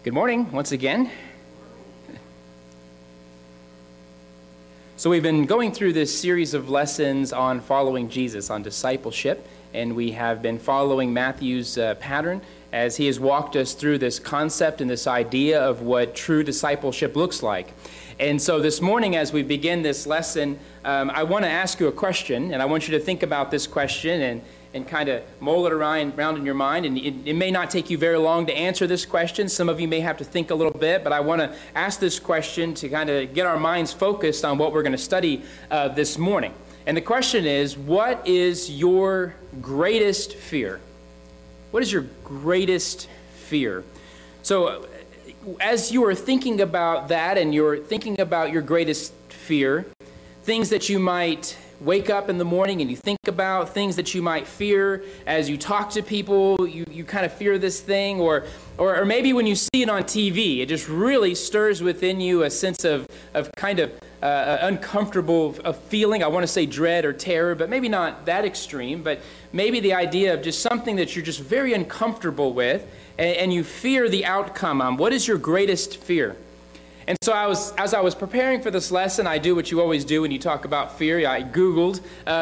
Good morning, once again. So we've been going through this series of lessons on following Jesus, on discipleship, and we have been following Matthew's pattern as he has walked us through this concept and this idea of what true discipleship looks like. And so this morning, as we begin this lesson, I want to ask you a question, and I want you to think about this question and kind of mull it around in your mind. And it may not take you very long to answer this question. Some of you may have to think a little bit, but I want to ask this question to kind of get our minds focused on what we're going to study this morning. And the question is, what is your greatest fear? What is your greatest fear? So as you are thinking about that and you're thinking about your greatest fear, things that you might wake up in the morning and you think about, things that you might fear as you talk to people, you kind of fear this thing, or maybe when you see it on TV, it just really stirs within you a sense of kind of uncomfortable feeling. I want to say dread or terror, but maybe not that extreme, but maybe the idea of just something that you're just very uncomfortable with and you fear the outcome. What is your greatest fear? And so as I was preparing for this lesson, I do what you always do when you talk about fear. I Googled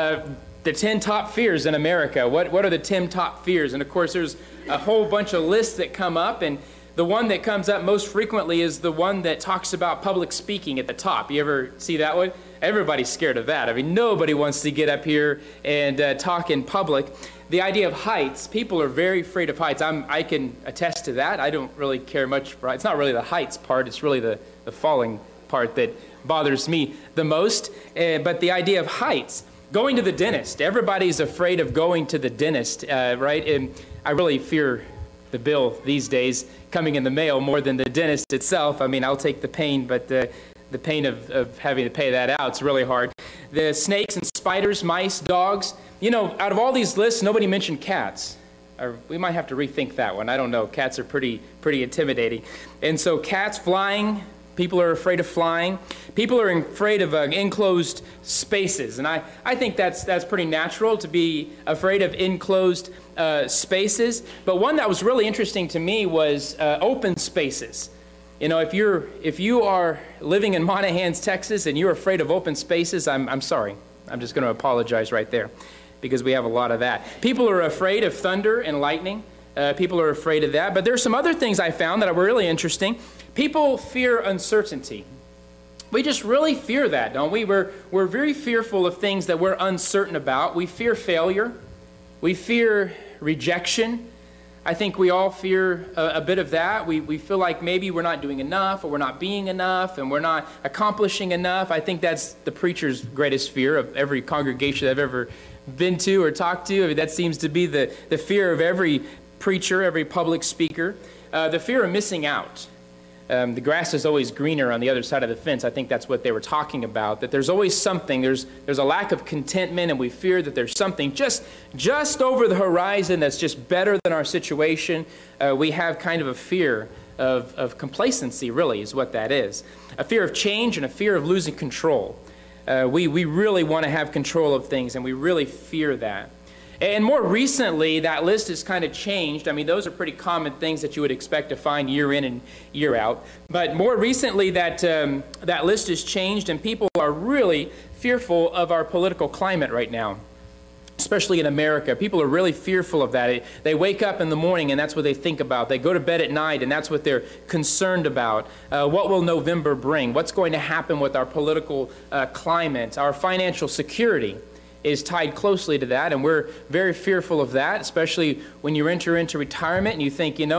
the 10 top fears in America. What are the 10 top fears? And of course, there's a whole bunch of lists that come up. And the one that comes up most frequently is the one that talks about public speaking at the top. You ever see that one? Everybody's scared of that. I mean, nobody wants to get up here and talk in public. The idea of heights, people are very afraid of heights. I can attest to that. I don't really care much for heights. It's not really the heights part, it's really the falling part that bothers me the most. But the idea of heights, going to the dentist. Everybody's afraid of going to the dentist, right? And I really fear the bill these days coming in the mail more than the dentist itself. I mean, I'll take the pain, but the pain of having to pay that out, it's really hard. The snakes and spiders, mice, dogs. You know, out of all these lists, nobody mentioned cats. Or we might have to rethink that one. I don't know. Cats are pretty intimidating. And so cats, flying. People are afraid of flying. People are afraid of enclosed spaces. And I think that's pretty natural to be afraid of enclosed spaces. But one that was really interesting to me was open spaces. You know, if you are living in Monahans, Texas, and you're afraid of open spaces, I'm sorry. I'm just going to apologize right there because we have a lot of that. People are afraid of thunder and lightning. People are afraid of that. But there's some other things I found that were really interesting. People fear uncertainty. We just really fear that, don't we? We're very fearful of things that we're uncertain about. We fear failure. We fear rejection. I think we all fear a bit of that. We feel like maybe we're not doing enough, or we're not being enough, and we're not accomplishing enough. I think that's the preacher's greatest fear of every congregation I've ever been to or talked to. I mean, that seems to be the fear of every preacher, every public speaker. The fear of missing out. The grass is always greener on the other side of the fence. I think that's what they were talking about, that there's always something. There's a lack of contentment, and we fear that there's something just over the horizon that's just better than our situation. We have kind of a fear of complacency, really, is what that is. A fear of change and a fear of losing control. We really want to have control of things, and we really fear that. And more recently, that list has kind of changed. I mean, those are pretty common things that you would expect to find year in and year out. But more recently, that list has changed, and people are really fearful of our political climate right now, especially in America. People are really fearful of that. They wake up in the morning, and that's what they think about. They go to bed at night, and that's what they're concerned about. What will November bring? What's going to happen with our political climate? Our financial security is tied closely to that, and we're very fearful of that, especially when you enter into retirement and you think, you know,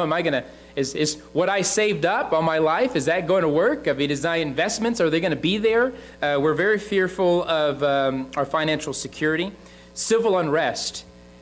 is what I saved up all my life, is that going to work? I mean, is my investments, are they going to be there? We're very fearful of our financial security. Civil unrest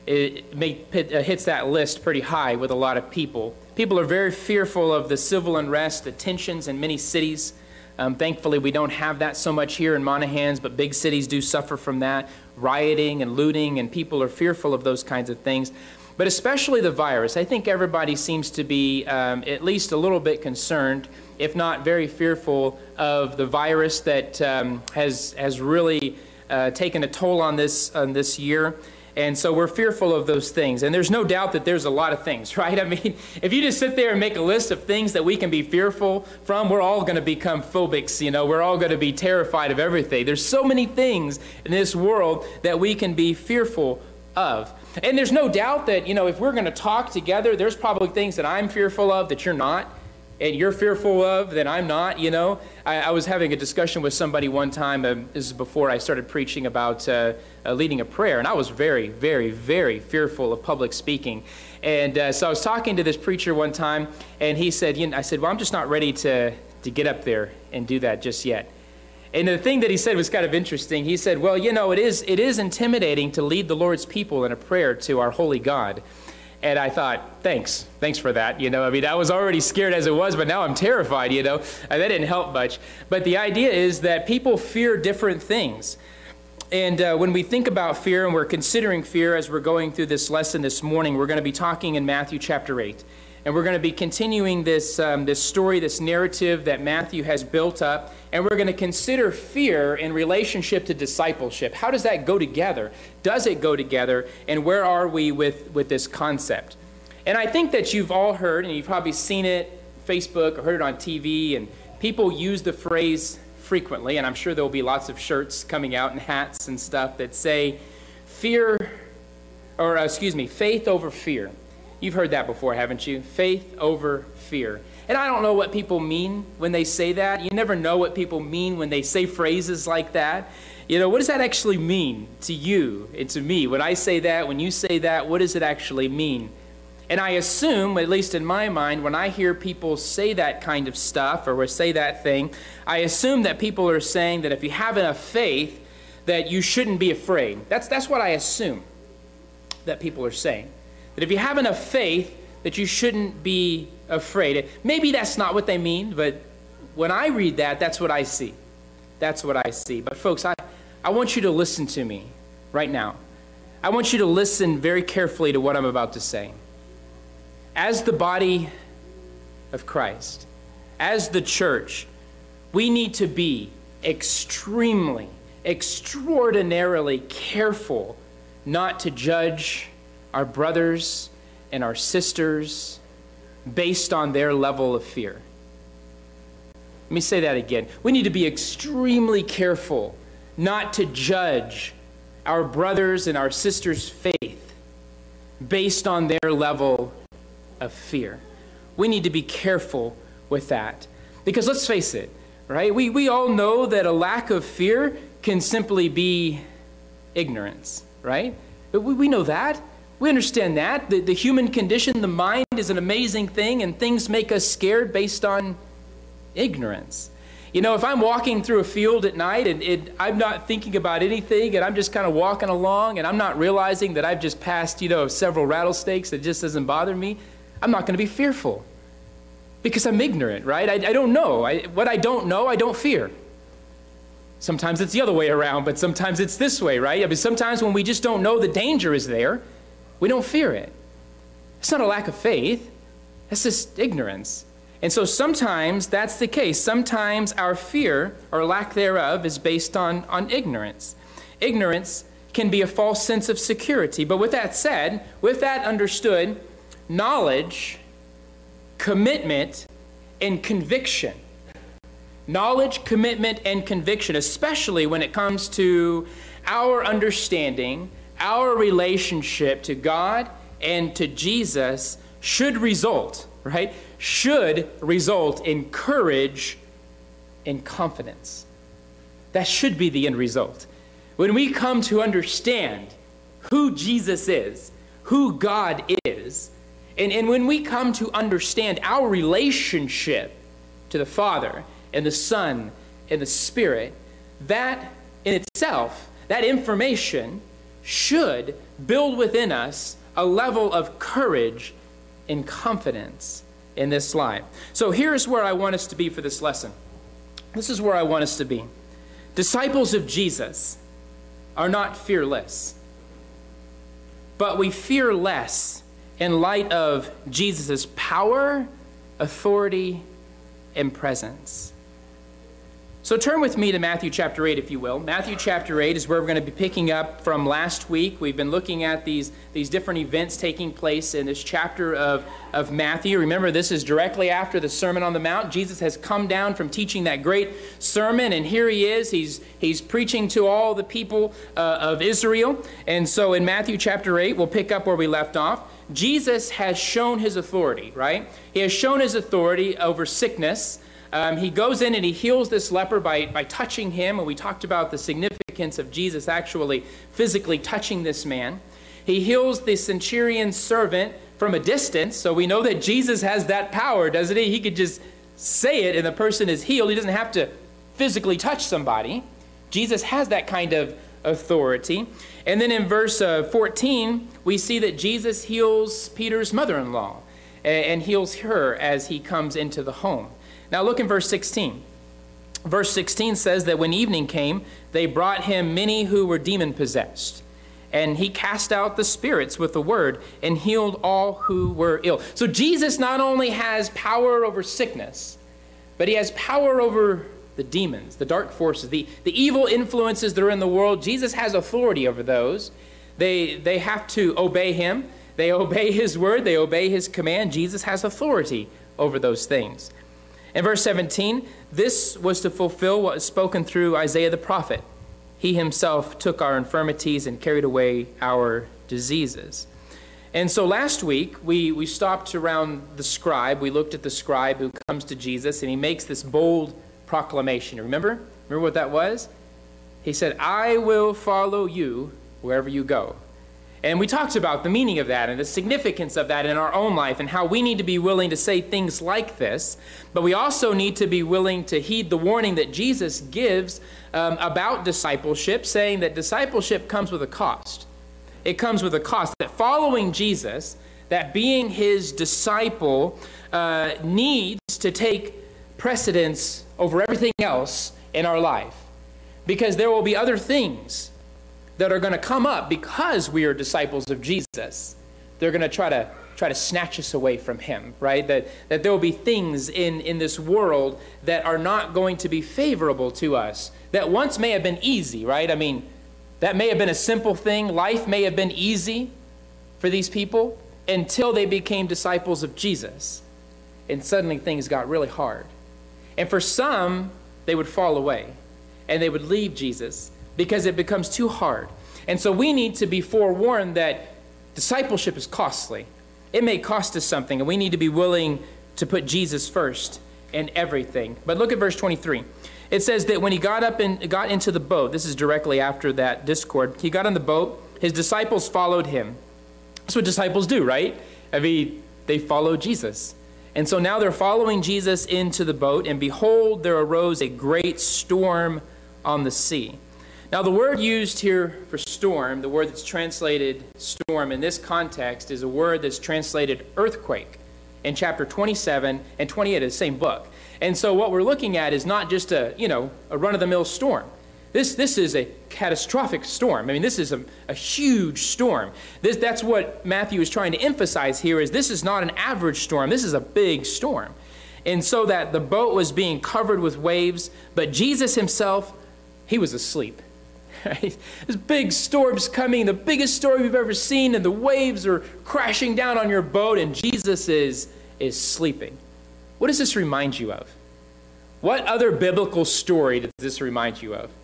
hits that list pretty high with a lot of people. People are very fearful of the civil unrest, the tensions in many cities. Thankfully, we don't have that so much here in Monahans, but big cities do suffer from that. Rioting and looting, and people are fearful of those kinds of things. But especially the virus. I think everybody seems to be at least a little bit concerned, if not very fearful, of the virus that has really taken a toll on this year. And so we're fearful of those things. And there's no doubt that there's a lot of things, right? I mean, if you just sit there and make a list of things that we can be fearful from, we're all going to become phobics, you know. We're all going to be terrified of everything. There's so many things in this world that we can be fearful of. And there's no doubt that, you know, if we're going to talk together, there's probably things that I'm fearful of that you're not, and you're fearful of that I'm not, you know. I was having a discussion with somebody one time, this is before I started preaching about leading a prayer, and I was very, very, very fearful of public speaking. And so I was talking to this preacher one time, and he said, I said, well, I'm just not ready to get up there and do that just yet. And the thing that he said was kind of interesting. He said, well, you know, it is intimidating to lead the Lord's people in a prayer to our holy God. And I thought, thanks for that. You know, I mean, I was already scared as it was, but now I'm terrified, you know. And that didn't help much. But the idea is that people fear different things. And when we think about fear, and we're considering fear as we're going through this lesson this morning, we're going to be talking in Matthew chapter 8. And we're going to be continuing this story, this narrative that Matthew has built up. And we're going to consider fear in relationship to discipleship. How does that go together? Does it go together? And where are we with this concept? And I think that you've all heard, and you've probably seen it, Facebook, or heard it on TV, and people use the phrase frequently, and I'm sure there'll be lots of shirts coming out and hats and stuff that say faith over fear. You've heard that before, haven't you? Faith over fear. And I don't know what people mean when they say that. You never know what people mean when they say phrases like that. You know, what does that actually mean to you and to me? When I say that, when you say that, what does it actually mean? And I assume, at least in my mind, when I hear people say that kind of stuff or say that thing, I assume that people are saying that if you have enough faith, that you shouldn't be afraid. That's what I assume that people are saying. That if you have enough faith, that you shouldn't be afraid. Maybe that's not what they mean, but when I read that, that's what I see. That's what I see. But folks, I want you to listen to me right now. I want you to listen very carefully to what I'm about to say. As the body of Christ, as the church, we need to be extraordinarily careful not to judge our brothers and our sisters based on their level of fear. Let me say that again. We need to be extremely careful not to judge our brothers and our sisters' faith based on their level of fear. We need to be careful with that. Because let's face it, right? We all know that a lack of fear can simply be ignorance, right? We know that. We understand that. The human condition, the mind is an amazing thing, and things make us scared based on ignorance. You know, if I'm walking through a field at night and I'm not thinking about anything and I'm just kind of walking along and I'm not realizing that I've just passed, several rattlesnakes, that just doesn't bother me, I'm not going to be fearful because I'm ignorant, right? I don't know. What I don't know, I don't fear. Sometimes it's the other way around, but sometimes it's this way, right? I mean, sometimes when we just don't know the danger is there, we don't fear it. It's not a lack of faith. It's just ignorance. And so sometimes that's the case. Sometimes our fear or lack thereof is based on ignorance. Ignorance can be a false sense of security. But with that said, with that understood, knowledge, commitment, and conviction. Knowledge, commitment, and conviction, especially when it comes to our understanding, our relationship to God and to Jesus, should result, right? Should result in courage and confidence. That should be the end result. When we come to understand who Jesus is, who God is, and when we come to understand our relationship to the Father and the Son and the Spirit, that in itself, that information should build within us a level of courage and confidence in this life. So here's where I want us to be for this lesson. This is where I want us to be. Disciples of Jesus are not fearless, but we fear less in light of Jesus' power, authority, and presence. So turn with me to Matthew chapter 8, if you will. Matthew chapter 8 is where we're going to be picking up from last week. We've been looking at these different events taking place in this chapter of Matthew. Remember, this is directly after the Sermon on the Mount. Jesus has come down from teaching that great sermon, and here he is. He's preaching to all the people of Israel. And so in Matthew chapter 8, we'll pick up where we left off. Jesus has shown his authority, right? He has shown his authority over sickness. He goes in and he heals this leper by touching him, and we talked about the significance of Jesus actually physically touching this man. He heals the centurion's servant from a distance, so we know that Jesus has that power, doesn't he? He could just say it and the person is healed. He doesn't have to physically touch somebody. Jesus has that kind of authority. And then in verse 14, we see that Jesus heals Peter's mother-in-law and heals her as he comes into the home. Now look in verse 16. Verse 16 says that when evening came, they brought him many who were demon-possessed. And he cast out the spirits with the word and healed all who were ill. So Jesus not only has power over sickness, but he has power over the demons, the dark forces, the evil influences that are in the world. Jesus has authority over those. They have to obey him. They obey his word. They obey his command. Jesus has authority over those things. In verse 17, this was to fulfill what was spoken through Isaiah the prophet. He himself took our infirmities and carried away our diseases. And so last week, we stopped around the scribe. We looked at the scribe who comes to Jesus, and he makes this bold proclamation. Remember what that was? He said, I will follow you wherever you go. And we talked about the meaning of that and the significance of that in our own life and how we need to be willing to say things like this. But we also need to be willing to heed the warning that Jesus gives about discipleship, saying that discipleship comes with a cost. It comes with a cost. That following Jesus, that being his disciple, needs to take precedence over everything else in our life. Because there will be other things that are going to come up because we are disciples of Jesus. They're going to try to snatch us away from him, right? That there will be things in this world that are not going to be favorable to us, that once may have been easy, right? I mean, that may have been a simple thing. Life may have been easy for these people until they became disciples of Jesus. And suddenly things got really hard. And for some, they would fall away and they would leave Jesus because it becomes too hard. And so we need to be forewarned that discipleship is costly. It may cost us something, and we need to be willing to put Jesus first in everything. But look at verse 23. It says that when he got up and got into the boat, this is directly after that discord, he got on the boat, his disciples followed him. That's what disciples do, right? I mean, they follow Jesus. And so now they're following Jesus into the boat, and behold, there arose a great storm on the sea. Now, the word used here for storm, the word that's translated storm in this context, is a word that's translated earthquake in chapter 27 and 28 of the same book. And so what we're looking at is not just a run-of-the-mill storm. This is a catastrophic storm. I mean, this is a huge storm. That's what Matthew is trying to emphasize here, is this is not an average storm. This is a big storm. And so that the boat was being covered with waves, but Jesus himself, he was asleep. Right? This big storm's coming, the biggest storm you've ever seen, and the waves are crashing down on your boat, and Jesus is sleeping. What does this remind you of? What other biblical story does this remind you of?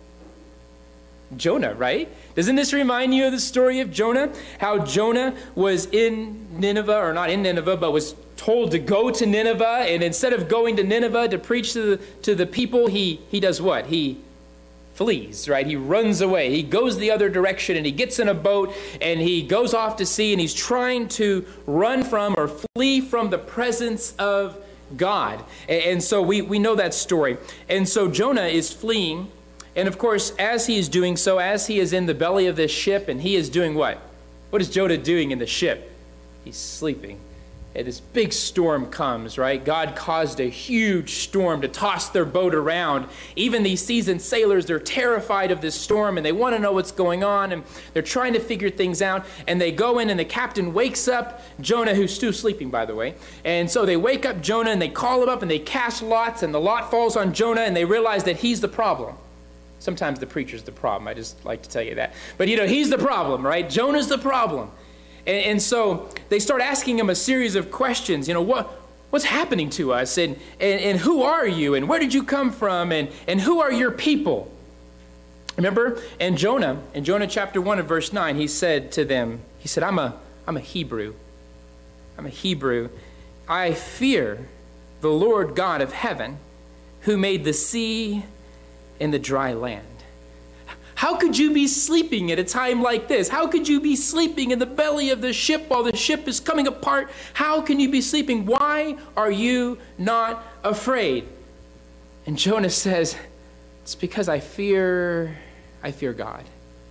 Jonah, right? Doesn't this remind you of the story of Jonah? How Jonah was in Nineveh, or not in Nineveh, but was told to go to Nineveh, and instead of going to Nineveh to preach to the people, he does what? He flees, right? He runs away. He goes the other direction, and he gets in a boat, and he goes off to sea, and he's trying to run from or flee from the presence of God. And so we know that story. And so Jonah is fleeing, and of course, as he is doing so, as he is in the belly of this ship, and he is doing what? What is Jonah doing in the ship? He's sleeping. And this big storm comes, right? God caused a huge storm to toss their boat around. Even these seasoned sailors, they're terrified of this storm, and they want to know what's going on, and they're trying to figure things out. And they go in, and the captain wakes up Jonah, who's still sleeping, by the way. And so they wake up Jonah, and they call him up, and they cast lots, and the lot falls on Jonah, and they realize that he's the problem. Sometimes the preacher's the problem. I just like to tell you that. But, he's the problem, right? Jonah's the problem. And so they start asking him a series of questions. What's happening to us? And who are you? And where did you come from? And who are your people? Remember, in Jonah chapter 1 and verse 9, he said to them, he said, I'm a Hebrew. I'm a Hebrew. I fear the Lord God of heaven, who made the sea and the dry land. How could you be sleeping at a time like this? How could you be sleeping in the belly of the ship while the ship is coming apart? How can you be sleeping? Why are you not afraid? And Jonah says, it's because I fear God.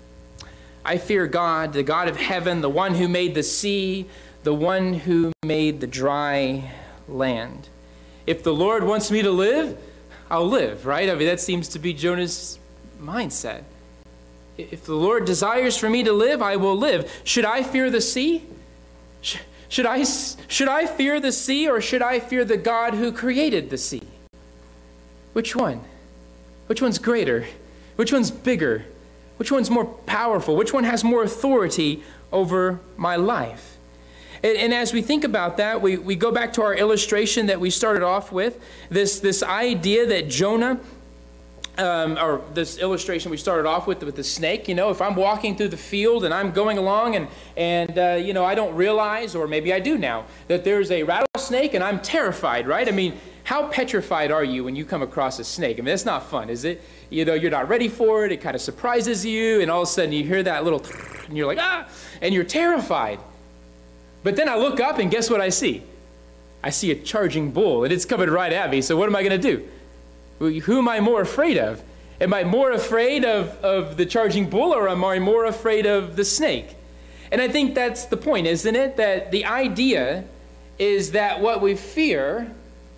I fear God, the God of heaven, the one who made the sea, the one who made the dry land. If the Lord wants me to live, I'll live, right? I mean, that seems to be Jonah's mindset. If the Lord desires for me to live, I will live. Should I fear the sea? Should I fear the sea, or should I fear the God who created the sea? Which one? Which one's greater? Which one's bigger? Which one's more powerful? Which one has more authority over my life? And as we think about that, we go back to our illustration that we started off with, this idea that Jonah, or this illustration we started off with the snake. If I'm walking through the field and I'm going along and I don't realize, or maybe I do now, that there's a rattlesnake and I'm terrified, right? I mean, how petrified are you when you come across a snake? I mean, that's not fun, is it? You're not ready for it. It kind of surprises you, and all of a sudden you hear that little, and you're like, ah, and you're terrified. But then I look up, and guess what I see? I see a charging bull, and it's coming right at me. So what am I going to do? Who am I more afraid of? Am I more afraid of the charging bull, or am I more afraid of the snake? And I think that's the point, isn't it? That the idea is that what we fear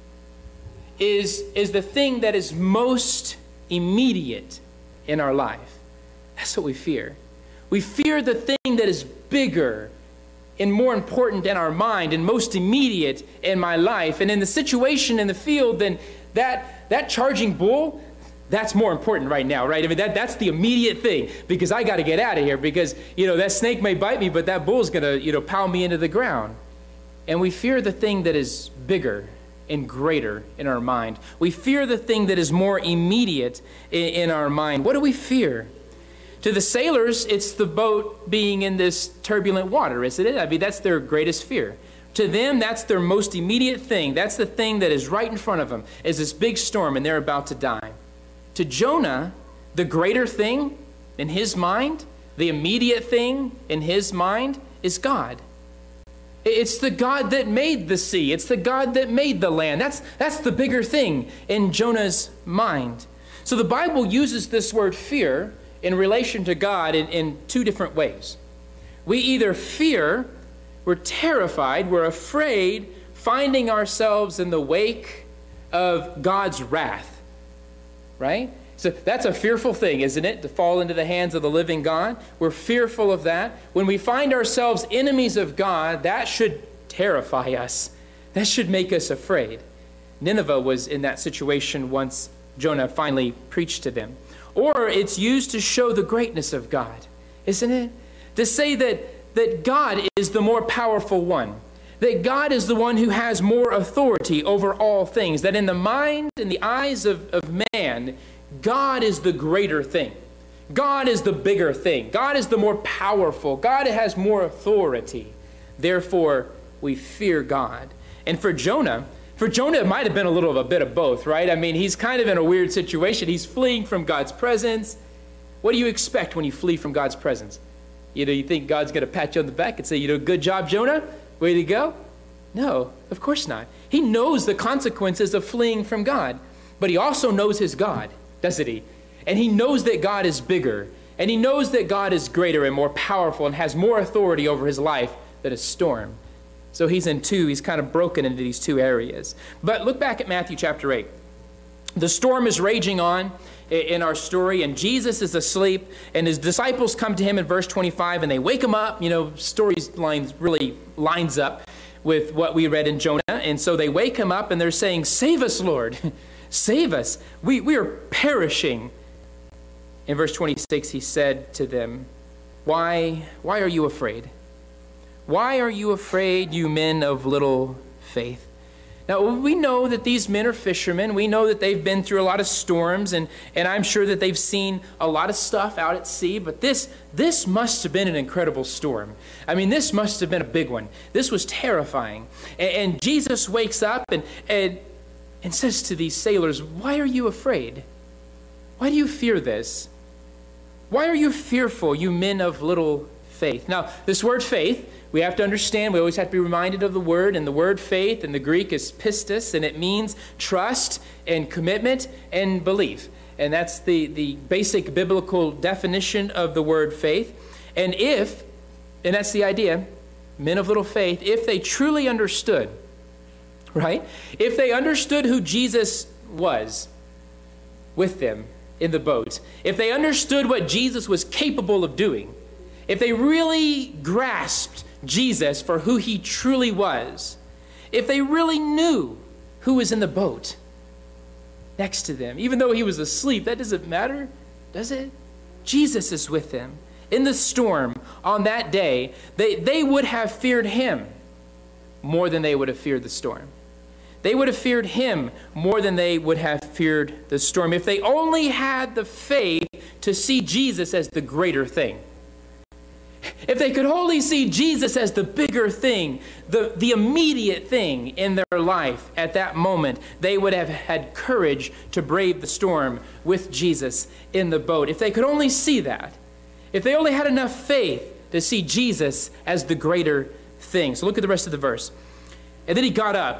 is the thing that is most immediate in our life. That's what we fear. We fear the thing that is bigger and more important in our mind and most immediate in my life. And in the situation in the field, then that charging bull, that's more important right now, right? I mean, that's the immediate thing, because I got to get out of here, because, that snake may bite me, but that bull's going to, pound me into the ground. And we fear the thing that is bigger and greater in our mind. We fear the thing that is more immediate in our mind. What do we fear? To the sailors, it's the boat being in this turbulent water, isn't it? I mean, that's their greatest fear. To them, that's their most immediate thing. That's the thing that is right in front of them, is this big storm, and they're about to die. To Jonah, the greater thing in his mind, the immediate thing in his mind, is God. It's the God that made the sea. It's the God that made the land. That's the bigger thing in Jonah's mind. So the Bible uses this word fear in relation to God in two different ways. We either fear, we're terrified, we're afraid, finding ourselves in the wake of God's wrath, right? So that's a fearful thing, isn't it? To fall into the hands of the living God. We're fearful of that. When we find ourselves enemies of God, that should terrify us. That should make us afraid. Nineveh was in that situation once Jonah finally preached to them. Or it's used to show the greatness of God, isn't it? To say that God is the more powerful one. That God is the one who has more authority over all things. That in the mind and the eyes of man, God is the greater thing. God is the bigger thing. God is the more powerful. God has more authority. Therefore, we fear God. And for Jonah, it might have been a little of a bit of both, right? I mean, he's kind of in a weird situation. He's fleeing from God's presence. What do you expect when you flee from God's presence? You think God's going to pat you on the back and say, good job, Jonah, way to go? No, of course not. He knows the consequences of fleeing from God, but he also knows his God, doesn't he? And he knows that God is bigger, and he knows that God is greater and more powerful and has more authority over his life than a storm. So he's in two. He's kind of broken into these two areas. But look back at Matthew chapter 8. The storm is raging on in our story, and Jesus is asleep, and his disciples come to him in verse 25, and they wake him up. You know, lines really lines up with what we read in Jonah. And so they wake him up, and they're saying, "Save us, Lord. Save us. We are perishing." In verse 26, he said to them, Why are you afraid? Why are you afraid, you men of little faith? Now, we know that these men are fishermen. We know that they've been through a lot of storms, and I'm sure that they've seen a lot of stuff out at sea, but this must have been an incredible storm. I mean, this must have been a big one. This was terrifying. And Jesus wakes up and says to these sailors, "Why are you afraid? Why do you fear this? Why are you fearful, you men of little faith?" Now, this word faith, we have to understand, we always have to be reminded of the word, and the word faith in the Greek is pistis, and it means trust and commitment and belief. And that's the basic biblical definition of the word faith. And that's the idea, men of little faith, if they truly understood, right? If they understood who Jesus was with them in the boat, if they understood what Jesus was capable of doing, if they really grasped Jesus for who he truly was, if they really knew who was in the boat next to them, even though he was asleep, that doesn't matter, does it? Jesus is with them. In the storm on that day, they would have feared him more than they would have feared the storm. They would have feared him more than they would have feared the storm if they only had the faith to see Jesus as the greater thing. If they could only see Jesus as the bigger thing, the immediate thing in their life at that moment, they would have had courage to brave the storm with Jesus in the boat. If they could only see that, if they only had enough faith to see Jesus as the greater thing. So look at the rest of the verse. And then he got up.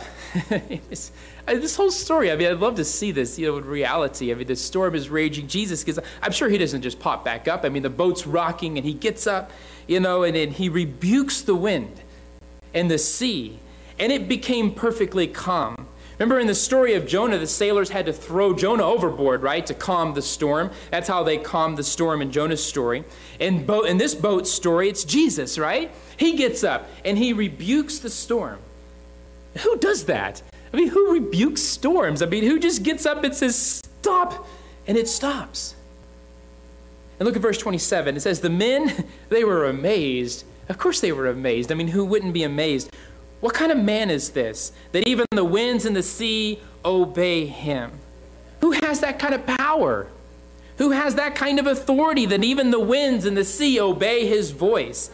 This whole story, I mean, I'd love to see this, in reality. I mean, the storm is raging. Jesus gets up. I'm sure he doesn't just pop back up. I mean, the boat's rocking, and he gets up, and then he rebukes the wind and the sea, and it became perfectly calm. Remember in the story of Jonah, the sailors had to throw Jonah overboard, right, to calm the storm. That's how they calmed the storm in Jonah's story. In this boat story, it's Jesus, right? He gets up, and he rebukes the storm. Who does that? I mean, who rebukes storms? I mean, who just gets up and says, "Stop," and it stops? And look at verse 27. It says, the men, they were amazed. Of course they were amazed. I mean, who wouldn't be amazed? What kind of man is this, that even the winds and the sea obey him? Who has that kind of power? Who has that kind of authority that even the winds and the sea obey his voice?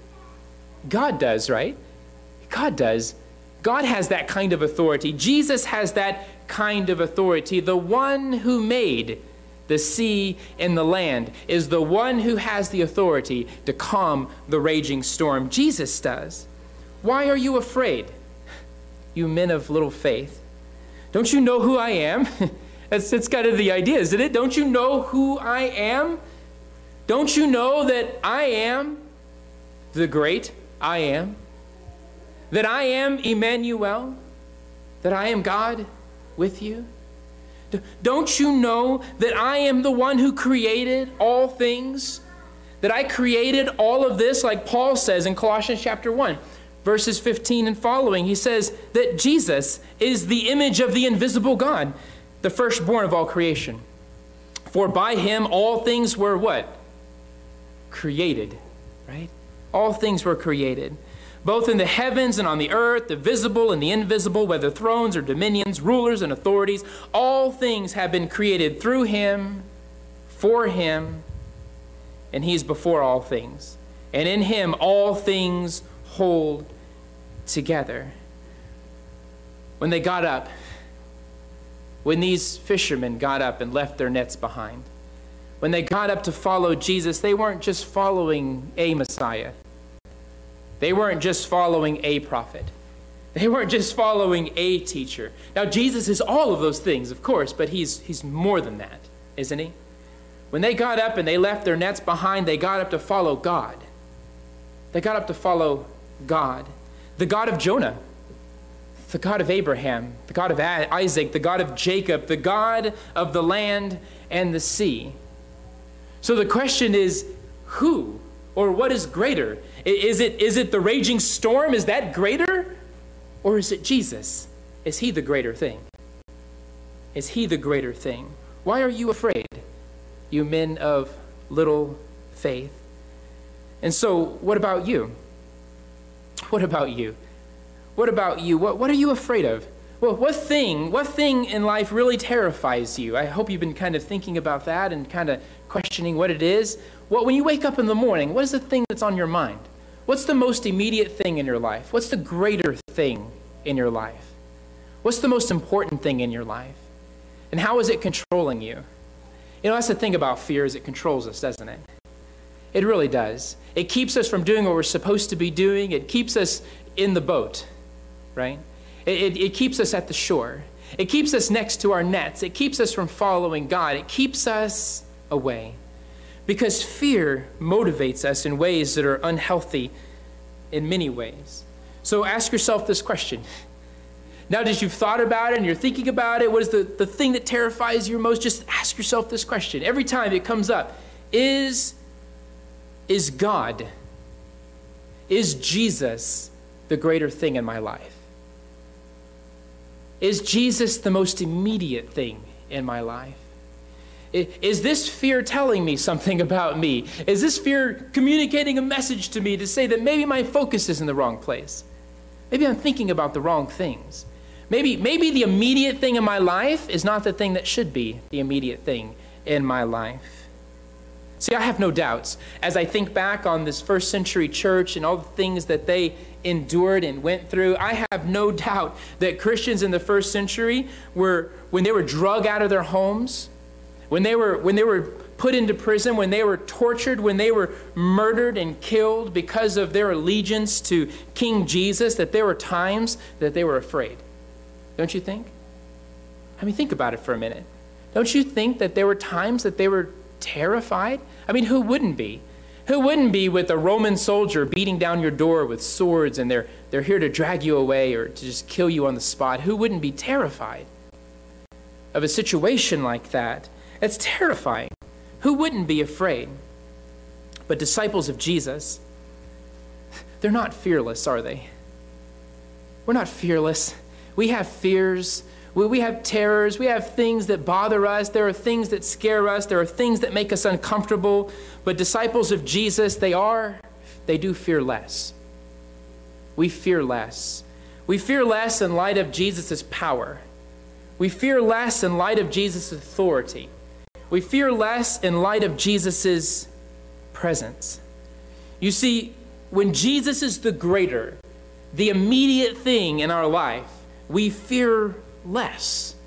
God does, right? God does. God has that kind of authority. Jesus has that kind of authority. The one who made the sea and the land is the one who has the authority to calm the raging storm. Jesus does. Why are you afraid, you men of little faith? Don't you know who I am? That's kind of the idea, isn't it? Don't you know who I am? Don't you know that I am the great I am? That I am Emmanuel, that I am God with you? Don't you know that I am the one who created all things? That I created all of this, like Paul says in Colossians chapter 1, verses 15 and following. He says that Jesus is the image of the invisible God, the firstborn of all creation. For by him all things were what? Created, right? All things were created. Both in the heavens and on the earth, the visible and the invisible, whether thrones or dominions, rulers and authorities, all things have been created through him, for him, and he is before all things. And in him all things hold together. When they got up, when these fishermen got up and left their nets behind, when they got up to follow Jesus, they weren't just following a Messiah. They weren't just following a prophet. They weren't just following a teacher. Now, Jesus is all of those things, of course, but he's more than that, isn't he? When they got up and they left their nets behind, they got up to follow God. They got up to follow God. the God of Jonah, the God of Abraham, the God of Isaac, the God of Jacob, the God of the land and the sea. So the question is, who or what is greater? Is it the raging storm? Is that greater? Or is it Jesus? Is he the greater thing? Is he the greater thing? Why are you afraid, you men of little faith? And so, what about you? What about you? What about you? What are you afraid of? Well, what thing in life really terrifies you? I hope you've been kind of thinking about that and kind of questioning what it is. Well, when you wake up in the morning, what is the thing that's on your mind? What's the most immediate thing in your life? What's the greater thing in your life? What's the most important thing in your life? And how is it controlling you? You know, that's the thing about fear, is it controls us, doesn't it? It really does. It keeps us from doing what we're supposed to be doing. It keeps us in the boat, right? It keeps us at the shore. It keeps us next to our nets. It keeps us from following God. It keeps us away. Because fear motivates us in ways that are unhealthy in many ways. So ask yourself this question. Now that you've thought about it and you're thinking about it, what is the thing that terrifies you most? Just ask yourself this question. Every time it comes up, is God, is Jesus the greater thing in my life? Is Jesus the most immediate thing in my life? Is this fear telling me something about me? Is this fear communicating a message to me to say that maybe my focus is in the wrong place? Maybe I'm thinking about the wrong things. Maybe the immediate thing in my life is not the thing that should be the immediate thing in my life. See, I have no doubts. As I think back on this first century church and all the things that they endured and went through, I have no doubt that Christians in the first century were, when they were drug out of their homes, when they were put into prison, when they were tortured, when they were murdered and killed because of their allegiance to King Jesus, that there were times that they were afraid. Don't you think? I mean, think about it for a minute. Don't you think that there were times that they were terrified? I mean, who wouldn't be? Who wouldn't be with a Roman soldier beating down your door with swords and they're here to drag you away or to just kill you on the spot? Who wouldn't be terrified of a situation like that? It's terrifying. Who wouldn't be afraid? But disciples of Jesus, they're not fearless, are they? We're not fearless. We have fears. We have terrors. We have things that bother us. There are things that scare us. There are things that make us uncomfortable. But disciples of Jesus, they do fear less. We fear less. We fear less in light of Jesus' power. We fear less in light of Jesus' authority. We fear less in light of Jesus' presence. You see, when Jesus is the greater, the immediate thing in our life, we fear less.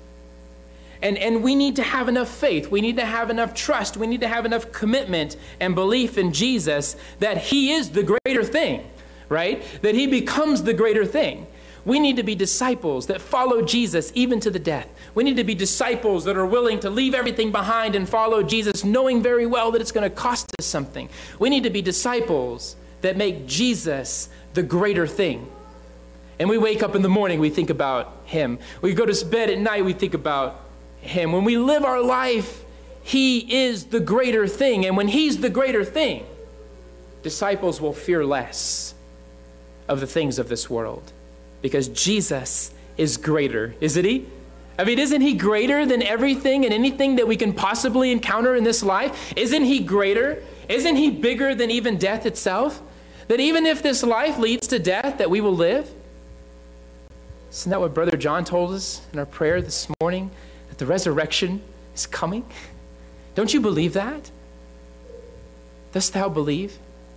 And we need to have enough faith. We need to have enough trust. We need to have enough commitment and belief in Jesus that he is the greater thing, right? That he becomes the greater thing. We need to be disciples that follow Jesus even to the death. We need to be disciples that are willing to leave everything behind and follow Jesus, knowing very well that it's going to cost us something. We need to be disciples that make Jesus the greater thing. And we wake up in the morning, we think about him. We go to bed at night, we think about him. When we live our life, he is the greater thing. And when he's the greater thing, disciples will fear less of the things of this world. Because Jesus is greater, isn't he? I mean, isn't he greater than everything and anything that we can possibly encounter in this life? Isn't he greater? Isn't he bigger than even death itself? That even if this life leads to death, that we will live? Isn't that what Brother John told us in our prayer this morning? That the resurrection is coming? Don't you believe that? Dost thou believe?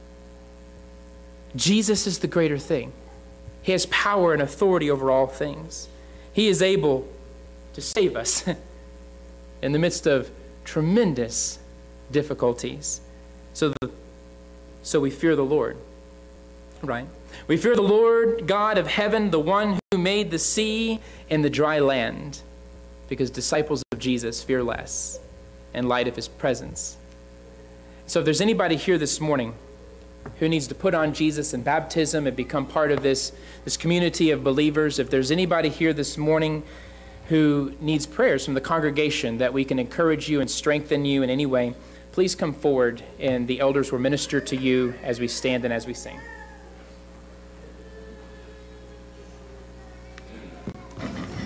Jesus is the greater thing. He has power and authority over all things. He is able to save us in the midst of tremendous difficulties. So we fear the Lord, right? We fear the Lord God of heaven, the one who made the sea and the dry land, because disciples of Jesus fear less in light of his presence. So if there's anybody here this morning who needs to put on Jesus in baptism and become part of this community of believers. If there's anybody here this morning who needs prayers from the congregation that we can encourage you and strengthen you in any way, please come forward and the elders will minister to you as we stand and as we sing.